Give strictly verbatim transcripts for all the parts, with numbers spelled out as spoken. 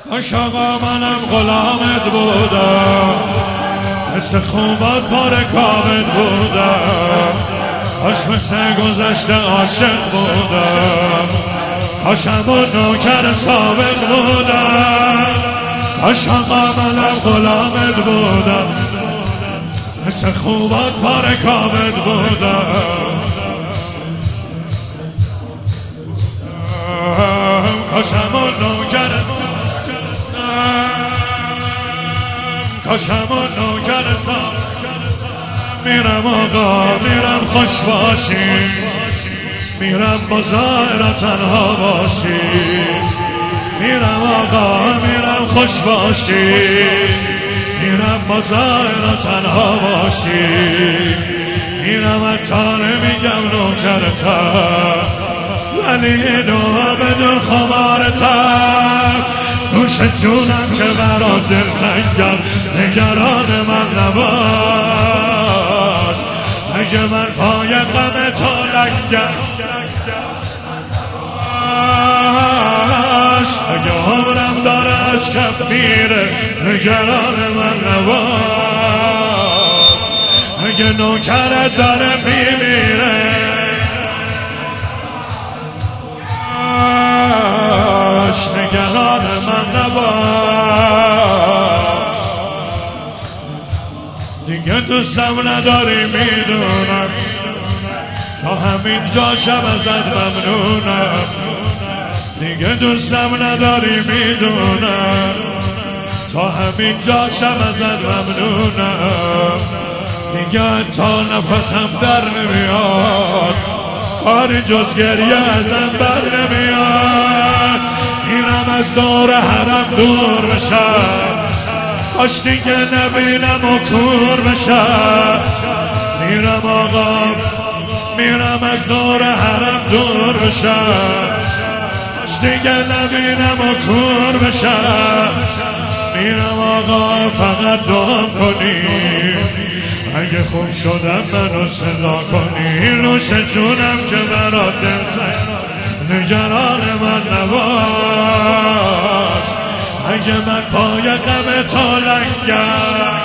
کاش آقا منم غلامت بودم، مثل خوبات پر کامت بودم، کاش مثل گذشته عاشق بودم، کاش همون نوکر سابق بودم، کاش آقا منم غلامت بودم، مثل خوبات پر کامت بودم، کاش همون نوکر کاش همون نوکر میرم آقا میرم خوش باشی، میرم با زهرا تنها باشی، میرم آقا میرم خوش باشی، میرم با زهرا تنها باشی، میرم حتی نمیگم نوکرتم ولی دعا بدون خمارتم، گوش جونم که برا دل تنگم نگران من نباش، اگه من پای غم تو لنگم اگه عمرم داره از کف میره نگران من نباش، اگه نوکرت داره میمیره نگران من نباش، دیگه دوستم نداری میدونم، تا همین جاشم ازت ممنونم، دیگه دوستم نداری میدونم، تا همین جاشم ازت ممنونم، دیگه تا نفسم در نمیاد، کاری جز گریه ازم بر نمیاد، میرم از دور حرم دور بشم، کاش دیگه نبینم و کور بشم، میرم آقا میرم از دور حرم دور بشم، کاش دیگه نبینم و کور بشم، میرم آقا فقط دعا کنی، اگه خوب شدم منو صدا کنی، نوش جونم که برات دلتنگ نگران من نباش، اگه من پای غم تو لنگم،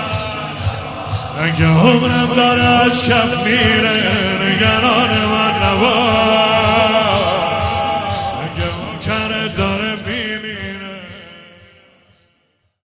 اگه عمرم داره از کف میره نگران من نباش.